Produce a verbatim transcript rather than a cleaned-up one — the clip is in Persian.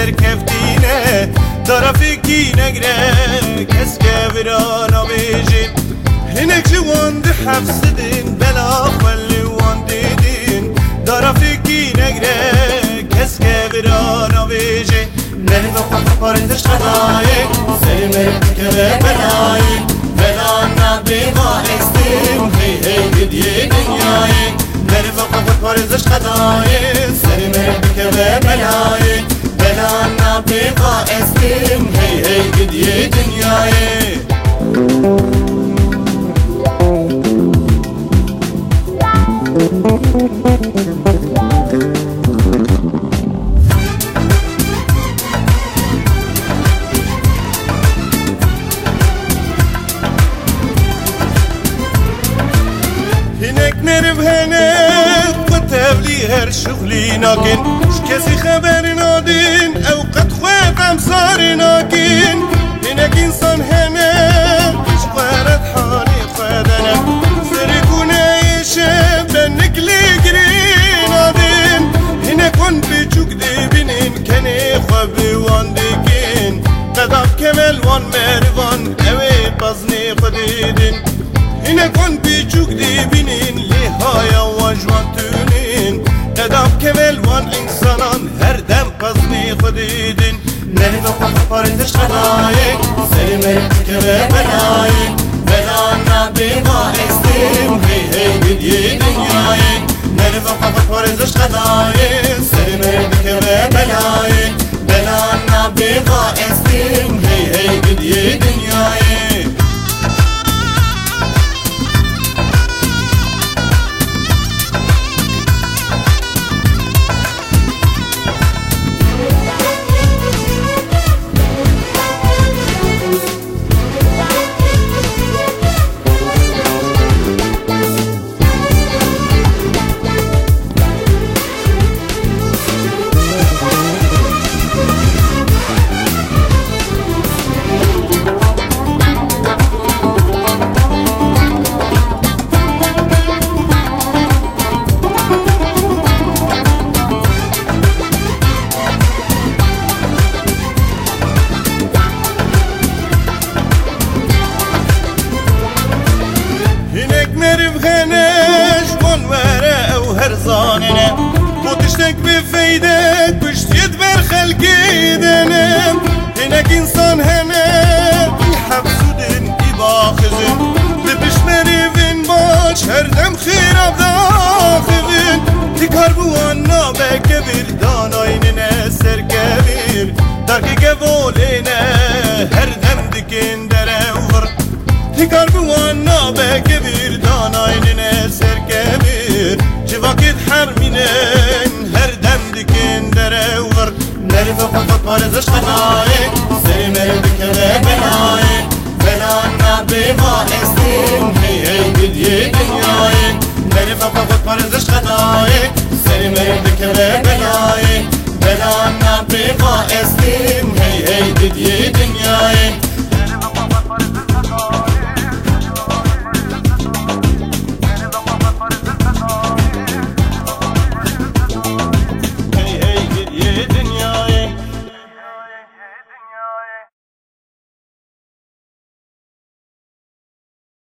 سر کفتینه دارا فکی نگره کس که برانا بیجین هنک جوان ده حفظ دین بلا خلی وان دیدین دارا فکی نگره کس که برانا بیجین نهی وقت پارندش خدایی سری مرد که بلایی بلا نبی ما استیم هی هی گدیه دنیایی نهی وقت پارندش خدایی سری مرد که بلایی بلا نبی ما استیم هی هی گدیه دنیایی هناك نرف هناك وتبلي هر شغلي ناكن شكاسي خبر نادين او قد خوات امصاري ناكن هناك انسان هناك شقارت حالي خادنا سرقونا يشاب بنك لي قري نادين هناك وان بيجوك دي بنين كاني خوابي وان ديكين قدام كمال وان مارفان اوي بازني خديدين هناك وان بيجوك دي بنين لهايا وجوان تونين قدام كمال وان انسانان هر دم بازني خديدين نهي وقت پارندش خدایی سری مرد که بلایی بلا نبی ما استیم هی هی گدیه دنیایی نهی وقت پارندش خدایی سری مرد که بلایی بلا نبی ما استیم هی هی گدیه دنیایی نرف غناش وان ورا او هرزاننا وتشتك بفيدك بشت يدبر خلقي دنا هناك انسان هنا يحبسو دن يباخذن لبش مريفن باش هردم خير ابداخذن تكار بوانا بكبير دانايننا سر كبير داكي قبولنا هردم دكين درور تكار بوانا بكبير دانايننا سر كبير جواكد حرمينن هر دم دكين درور نرف وقت پارزش خدایی سری مرد که بلایی بلا نبی ما استیم هی هی گدیه دنیایی نرف وقت پارزش خدایی سری مرد که بلایی بلا نبی ما استیم